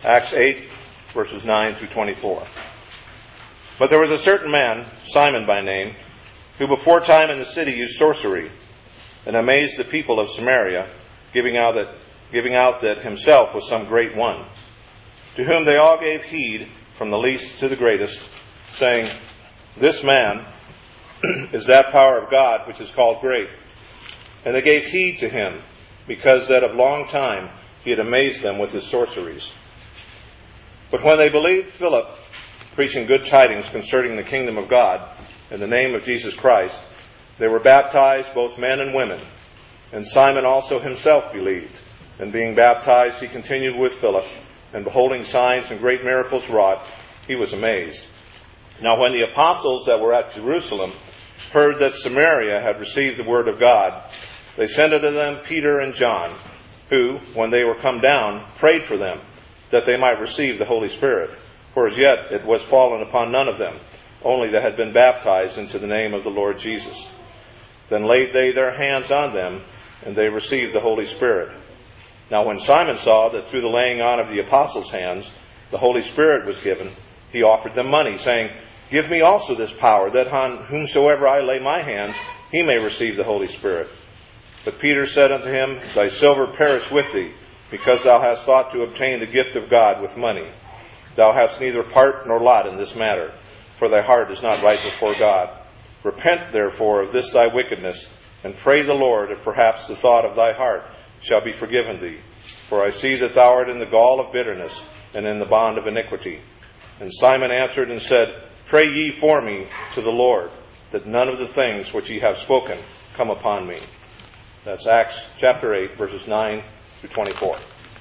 Acts 8, verses 9 through 24. But there was a certain man, Simon by name, who before time in the city used sorcery, and amazed the people of Samaria, giving out that himself was some great one, to whom they all gave heed, from the least to the greatest, saying, This man is that power of God which is called great. And they gave heed to him, because that of long time he had amazed them with his sorceries. But when they believed Philip, preaching good tidings concerning the kingdom of God, in the name of Jesus Christ, they were baptized, both men and women. And Simon also himself believed. And being baptized, he continued with Philip, and beholding signs and great miracles wrought, he was amazed. Now when the apostles that were at Jerusalem heard that Samaria had received the word of God, they sent unto them Peter and John, who, when they were come down, prayed for them, that they might receive the Holy Spirit. For as yet it was fallen upon none of them, only that had been baptized into the name of the Lord Jesus. Then laid they their hands on them, and they received the Holy Spirit. Now when Simon saw that through the laying on of the apostles' hands the Holy Spirit was given, he offered them money, saying, Give me also this power, that on whomsoever I lay my hands, he may receive the Holy Spirit. But Peter said unto him, Thy silver perish with thee, because thou hast thought to obtain the gift of God with money. Thou hast neither part nor lot in this matter, for thy heart is not right before God. Repent therefore of this thy wickedness, and pray the Lord, if perhaps the thought of thy heart shall be forgiven thee. For I see that thou art in the gall of bitterness, and in the bond of iniquity. And Simon answered and said, Pray ye for me to the Lord, that none of the things which ye have spoken come upon me. That's Acts chapter 8, verses 9 through 24.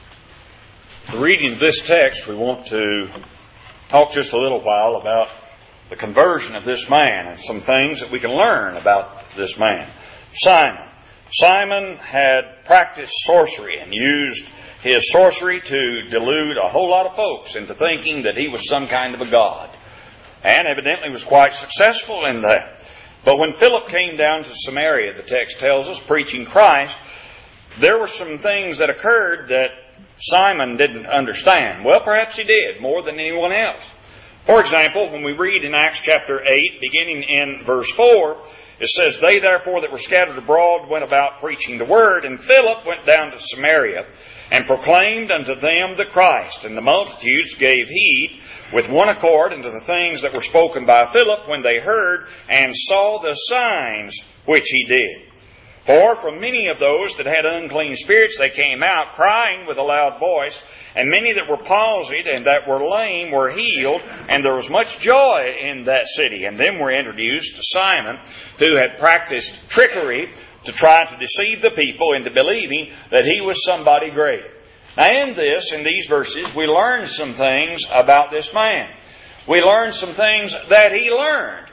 Reading this text, we want to talk just a little while about the conversion of this man and some things that we can learn about this man. Simon had practiced sorcery and used his sorcery to delude a whole lot of folks into thinking that he was some kind of a god. And evidently was quite successful in that. But when Philip came down to Samaria, the text tells us, preaching Christ, there were some things that occurred that Simon didn't understand. Well, perhaps he did, more than anyone else. For example, when we read in Acts chapter 8, beginning in verse 4, it says, They therefore that were scattered abroad went about preaching the word, and Philip went down to Samaria, and proclaimed unto them the Christ. And the multitudes gave heed with one accord unto the things that were spoken by Philip, when they heard and saw the signs which he did. For from many of those that had unclean spirits they came out, crying with a loud voice, and many that were palsied and that were lame were healed, and there was much joy in that city. And then we're introduced to Simon, who had practiced trickery to try to deceive the people into believing that he was somebody great. Now in these verses, we learn some things about this man. We learn some things that he learned.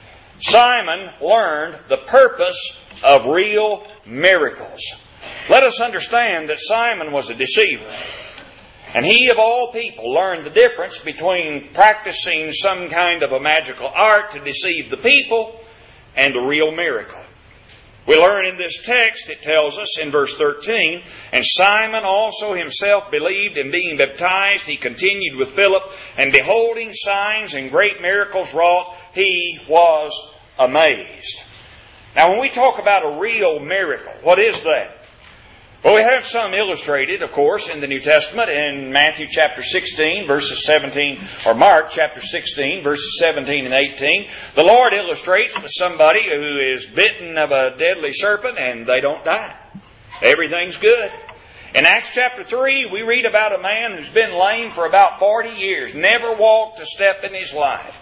Simon learned the purpose of real miracles. Let us understand that Simon was a deceiver. And he, of all people, learned the difference between practicing some kind of a magical art to deceive the people and a real miracle. We learn in this text, it tells us in verse 13, And Simon also himself believed, and being baptized, he continued with Philip, and beholding signs and great miracles wrought, he was amazed. Now when we talk about a real miracle, what is that? Well, we have some illustrated, of course, in the New Testament in Matthew chapter 16, verses 17, or Mark chapter 16, verses 17 and 18. The Lord illustrates with somebody who is bitten of a deadly serpent and they don't die. Everything's good. In Acts chapter 3, we read about a man who's been lame for about 40 years, never walked a step in his life.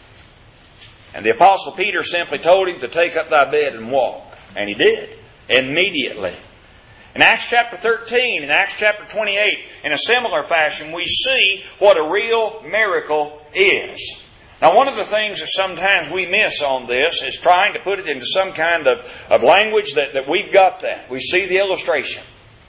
And the Apostle Peter simply told him to take up thy bed and walk. And he did, immediately. In Acts chapter 13, in Acts chapter 28, in a similar fashion, we see what a real miracle is. Now, one of the things that sometimes we miss on this is trying to put it into some kind of language that we've got that. We see the illustration.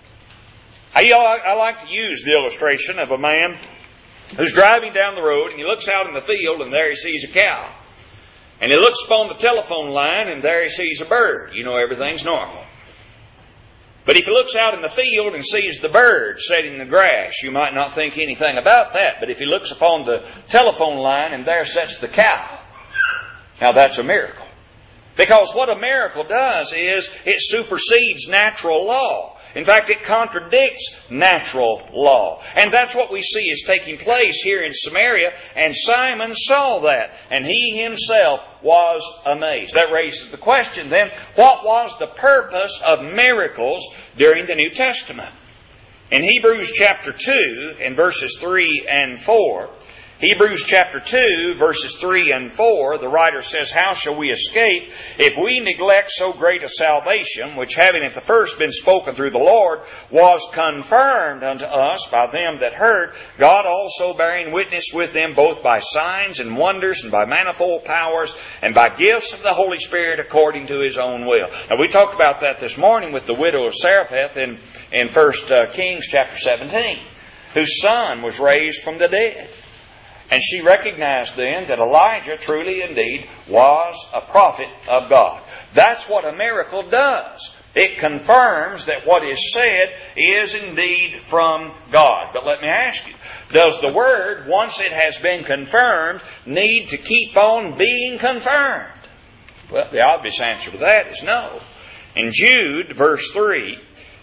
I like to use the illustration of a man who's driving down the road and he looks out in the field and there he sees a cow. And he looks upon the telephone line and there he sees a bird. You know, everything's normal. But if he looks out in the field and sees the birds setting in the grass, you might not think anything about that. But if he looks upon the telephone line and there sits the cow, now that's a miracle. Because what a miracle does is it supersedes natural law. In fact, it contradicts natural law. And that's what we see is taking place here in Samaria. And Simon saw that. And he himself was amazed. That raises the question then, what was the purpose of miracles during the New Testament? In Hebrews chapter 2 and verses 3 and 4, Hebrews chapter 2, verses 3 and 4, the writer says, "How shall we escape if we neglect so great a salvation, which having at the first been spoken through the Lord, was confirmed unto us by them that heard, God also bearing witness with them both by signs and wonders and by manifold powers and by gifts of the Holy Spirit according to His own will." Now we talked about that this morning with the widow of Zarephath in 1 Kings chapter 17, whose son was raised from the dead. And she recognized then that Elijah truly indeed was a prophet of God. That's what a miracle does. It confirms that what is said is indeed from God. But let me ask you, does the Word, once it has been confirmed, need to keep on being confirmed? Well, the obvious answer to that is no. In Jude, verse 3,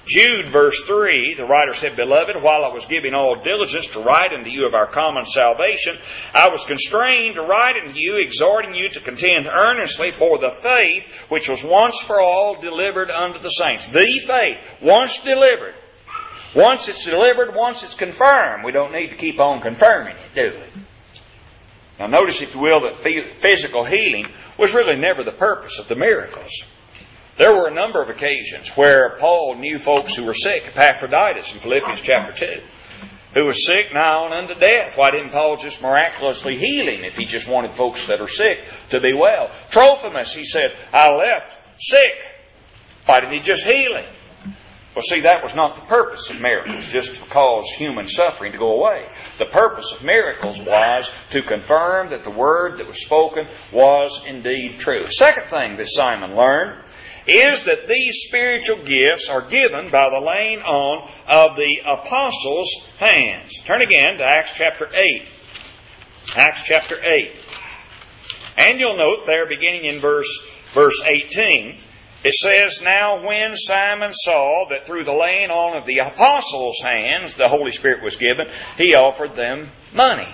the writer said, "Beloved, while I was giving all diligence to write unto you of our common salvation, I was constrained to write unto you, exhorting you to contend earnestly for the faith which was once for all delivered unto the saints." The faith, once delivered. Once it's delivered, once it's confirmed. We don't need to keep on confirming it, do we? Now notice, if you will, that physical healing was really never the purpose of the miracles. There were a number of occasions where Paul knew folks who were sick. Epaphroditus in Philippians chapter 2, who was sick nigh on unto death. Why didn't Paul just miraculously heal him if he just wanted folks that are sick to be well? Trophimus, he said, "I left sick." Why didn't he just heal him? Well, see, that was not the purpose of miracles, just to cause human suffering to go away. The purpose of miracles was to confirm that the word that was spoken was indeed true. Second thing that Simon learned is that these spiritual gifts are given by the laying on of the apostles' hands. Turn again to Acts chapter 8. Acts chapter 8. And you'll note there, beginning in verse 18, it says, "Now when Simon saw that through the laying on of the apostles' hands the Holy Spirit was given, he offered them money."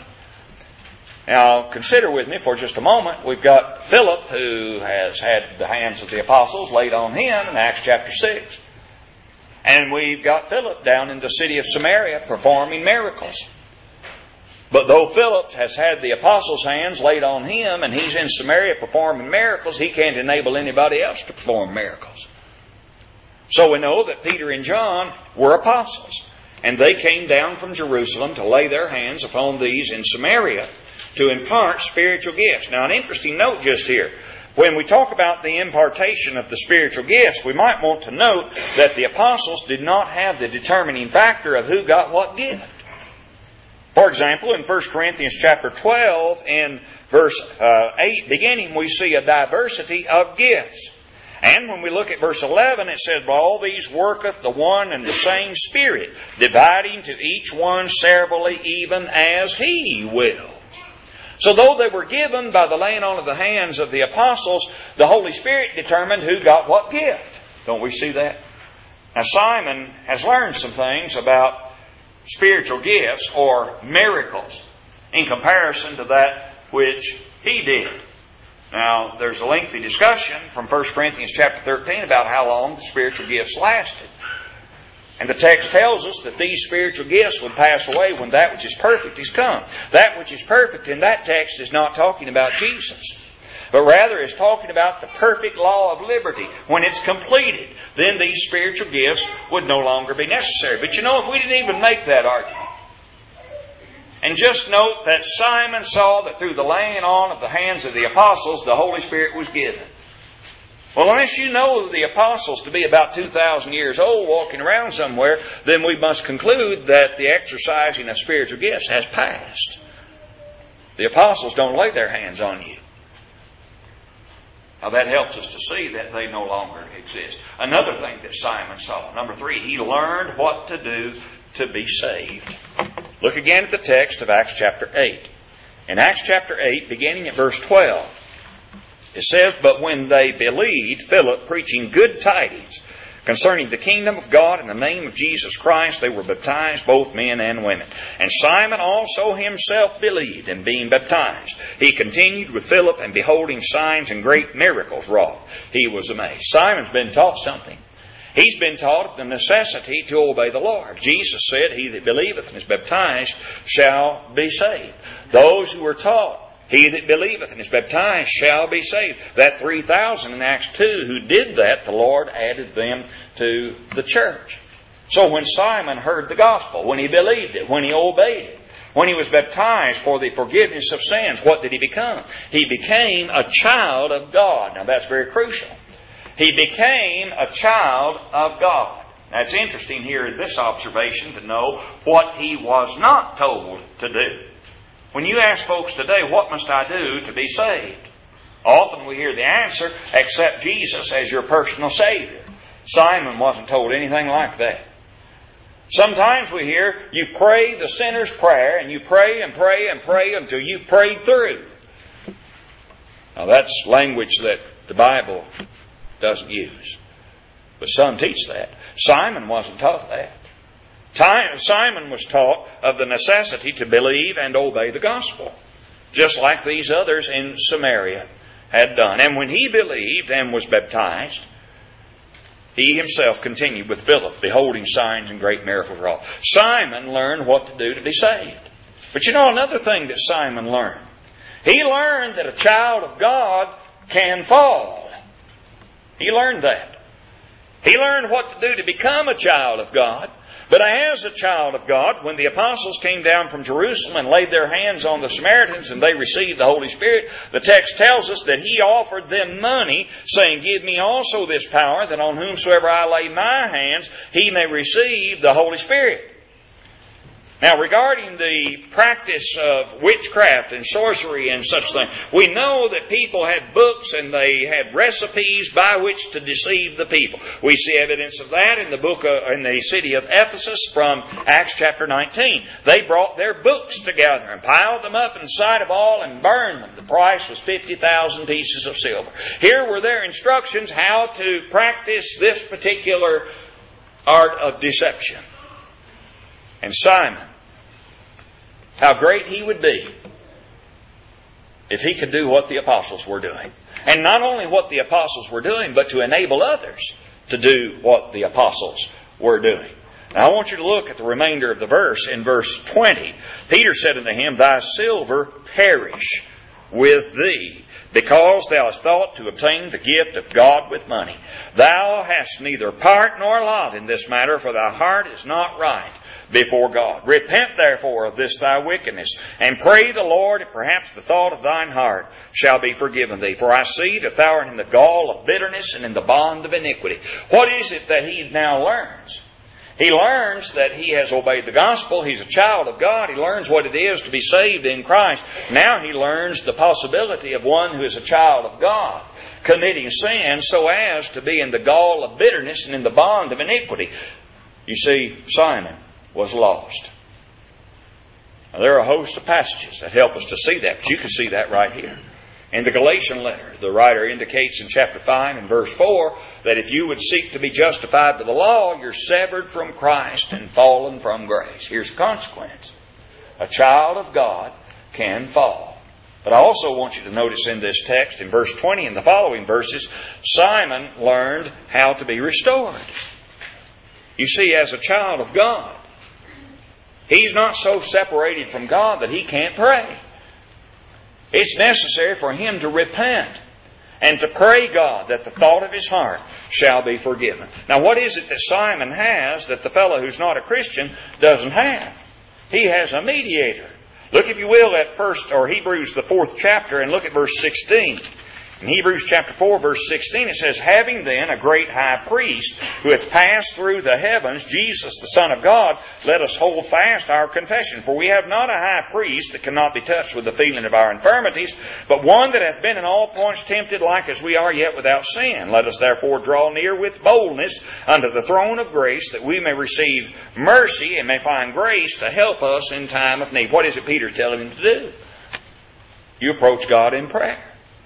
Now, consider with me for just a moment. We've got Philip, who has had the hands of the apostles laid on him in Acts chapter 6. And we've got Philip down in the city of Samaria performing miracles. But though Philip has had the apostles' hands laid on him and he's in Samaria performing miracles, he can't enable anybody else to perform miracles. So we know that Peter and John were apostles. And they came down from Jerusalem to lay their hands upon these in Samaria to impart spiritual gifts. Now, an interesting note just here. When we talk about the impartation of the spiritual gifts, we might want to note that the apostles did not have the determining factor of who got what gift. For example, in 1 Corinthians chapter 12, in verse 8 beginning, we see a diversity of gifts. And when we look at verse 11, it says, "By all these worketh the one and the same Spirit, dividing to each one severally, even as He will." So though they were given by the laying on of the hands of the apostles, the Holy Spirit determined who got what gift. Don't we see that? Now Simon has learned some things about spiritual gifts or miracles in comparison to that which he did. Now, there's a lengthy discussion from 1 Corinthians chapter 13 about how long the spiritual gifts lasted. And the text tells us that these spiritual gifts will pass away when that which is perfect is come. That which is perfect in that text is not talking about Jesus, but rather is talking about the perfect law of liberty. When it's completed, then these spiritual gifts would no longer be necessary. But you know, if we didn't even make that argument, and just note that Simon saw that through the laying on of the hands of the apostles, the Holy Spirit was given. Well, unless you know the apostles to be about 2,000 years old walking around somewhere, then we must conclude that the exercising of spiritual gifts has passed. The apostles don't lay their hands on you. Now that helps us to see that they no longer exist. Another thing that Simon saw, number 3, he learned what to do to be saved. Look again at the text of Acts chapter 8. In Acts chapter 8, beginning at verse 12, it says, "But when they believed Philip preaching good tidings concerning the kingdom of God in the name of Jesus Christ, they were baptized, both men and women. And Simon also himself believed, and being baptized, he continued with Philip, and beholding signs and great miracles wrought, he was amazed." Simon's been taught something. He's been taught the necessity to obey the Lord. Jesus said, "He that believeth and is baptized shall be saved." Those who were taught, "He that believeth and is baptized shall be saved." That 3,000 in Acts 2 who did that, the Lord added them to the church. So when Simon heard the gospel, when he believed it, when he obeyed it, when he was baptized for the forgiveness of sins, what did he become? He became a child of God. Now that's very crucial. He became a child of God. Now it's interesting here in this observation to know what he was not told to do. When you ask folks today, what must I do to be saved? Often we hear the answer, accept Jesus as your personal Savior. Simon wasn't told anything like that. Sometimes we hear, you pray the sinner's prayer, and you pray and pray and pray until you pray through. Now that's language that the Bible doesn't use. But some teach that. Simon wasn't taught that. Simon was taught of the necessity to believe and obey the gospel, just like these others in Samaria had done. And when he believed and was baptized, he himself continued with Philip, beholding signs and great miracles wrought. Simon learned what to do to be saved. But you know another thing that Simon learned? He learned that a child of God can fall. He learned that. He learned what to do to become a child of God. But as a child of God, when the apostles came down from Jerusalem and laid their hands on the Samaritans and they received the Holy Spirit, the text tells us that he offered them money, saying, "Give me also this power, that on whomsoever I lay my hands, he may receive the Holy Spirit." Now, regarding the practice of witchcraft and sorcery and such things, we know that people had books and they had recipes by which to deceive the people. We see evidence of that in the city of Ephesus from Acts chapter 19. They brought their books together and piled them up in the sight of all and burned them. The price was 50,000 pieces of silver. Here were their instructions how to practice this particular art of deception. And Simon, how great he would be if he could do what the apostles were doing. And not only what the apostles were doing, but to enable others to do what the apostles were doing. Now I want you to look at the remainder of the verse. In verse 20, Peter said unto him, "Thy silver perish with thee, because thou hast thought to obtain the gift of God with money. Thou hast neither part nor lot in this matter, for thy heart is not right before God. Repent therefore of this thy wickedness, and pray the Lord, and perhaps the thought of thine heart shall be forgiven thee. For I see that thou art in the gall of bitterness and in the bond of iniquity." What is it that he now learns? He learns that he has obeyed the gospel. He's a child of God. He learns what it is to be saved in Christ. Now he learns the possibility of one who is a child of God committing sin so as to be in the gall of bitterness and in the bond of iniquity. You see, Simon was lost. Now, there are a host of passages that help us to see that, but you can see that right here. In the Galatian letter, the writer indicates in chapter 5 and verse 4 that if you would seek to be justified by the law, you're severed from Christ and fallen from grace. Here's the consequence. A child of God can fall. But I also want you to notice in this text, in verse 20 and the following verses, Simon learned how to be restored. You see, as a child of God, he's not so separated from God that he can't pray. It's necessary for him to repent and to pray God that the thought of his heart shall be forgiven. Now, what is it that Simon has that the fellow who's not a Christian doesn't have? He has a mediator. Look, if you will, at Hebrews, the 4th chapter, and look at verse 16. In Hebrews chapter 4, verse 16, it says, having then a great high priest who hath passed through the heavens, Jesus the Son of God, let us hold fast our confession. For we have not a high priest that cannot be touched with the feeling of our infirmities, but one that hath been in all points tempted like as we are, yet without sin. Let us therefore draw near with boldness unto the throne of grace, that we may receive mercy and may find grace to help us in time of need. What is it Peter's telling him to do? You approach God in prayer,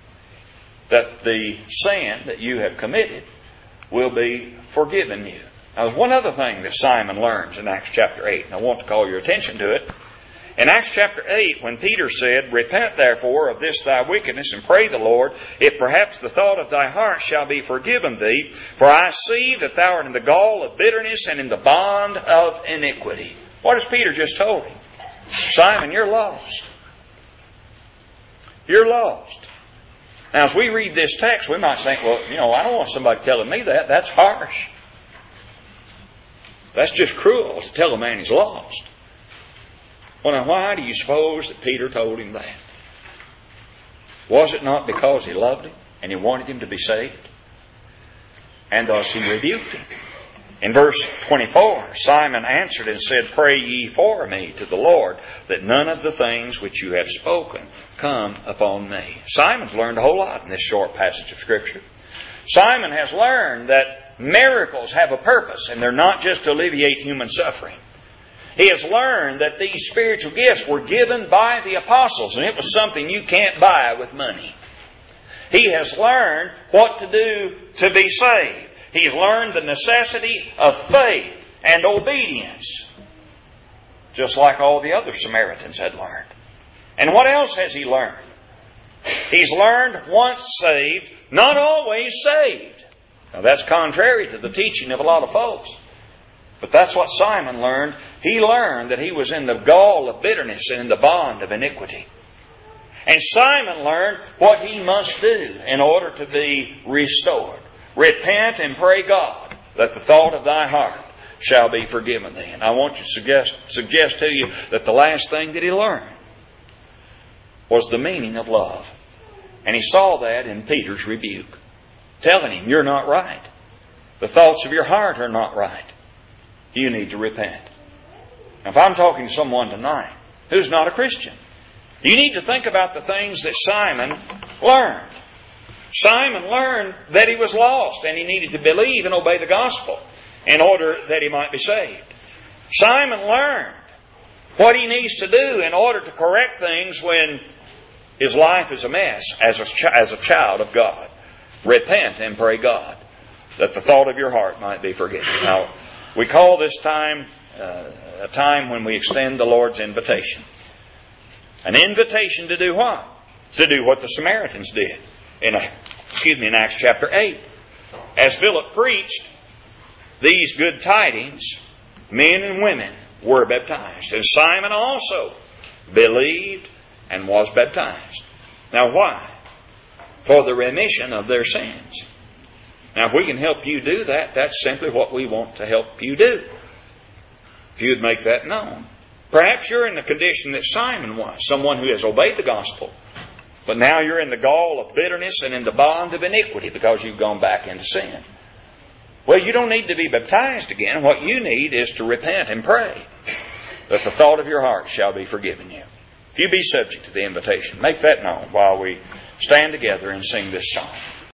that the sin that you have committed will be forgiven you. Now, there's one other thing that Simon learns in Acts chapter 8, and I want to call your attention to it. In Acts chapter 8, when Peter said, repent therefore of this thy wickedness, and pray the Lord, if perhaps the thought of thy heart shall be forgiven thee, for I see that thou art in the gall of bitterness and in the bond of iniquity. What has Peter just told him? Simon, you're lost. You're lost. Now, as we read this text, we might think, well, I don't want somebody telling me that. That's harsh. That's just cruel to tell a man he's lost. Well, now, why do you suppose that Peter told him that? Was it not because he loved him and he wanted him to be saved? And thus he rebuked him. In verse 24, Simon answered and said, pray ye for me to the Lord, that none of the things which you have spoken come upon me. Simon's learned a whole lot in this short passage of Scripture. Simon has learned that miracles have a purpose, and they're not just to alleviate human suffering. He has learned that these spiritual gifts were given by the apostles, and it was something you can't buy with money. He has learned what to do to be saved. He's learned the necessity of faith and obedience, just like all the other Samaritans had learned. And what else has he learned? He's learned once saved, not always saved. Now that's contrary to the teaching of a lot of folks. But that's what Simon learned. He learned that he was in the gall of bitterness and in the bond of iniquity. And Simon learned what he must do in order to be restored. Repent and pray God that the thought of thy heart shall be forgiven thee. And I want to suggest to you that the last thing that he learned was the meaning of love. And he saw that in Peter's rebuke, telling him, you're not right. The thoughts of your heart are not right. You need to repent. Now, if I'm talking to someone tonight who's not a Christian, you need to think about the things that Simon learned. Simon learned that he was lost and he needed to believe and obey the gospel in order that he might be saved. Simon learned what he needs to do in order to correct things when his life is a mess as a child of God. Repent and pray God that the thought of your heart might be forgiven. Now, we call this time a time when we extend the Lord's invitation. An invitation to do what? To do what the Samaritans did. In Acts chapter 8. As Philip preached these good tidings, men and women were baptized. And Simon also believed and was baptized. Now why? For the remission of their sins. Now if we can help you do that, that's simply what we want to help you do. If you would make that known. Perhaps you're in the condition that Simon was, someone who has obeyed the gospel. But now you're in the gall of bitterness and in the bond of iniquity because you've gone back into sin. Well, you don't need to be baptized again. What you need is to repent and pray that the thought of your heart shall be forgiven you. If you be subject to the invitation, make that known while we stand together and sing this song.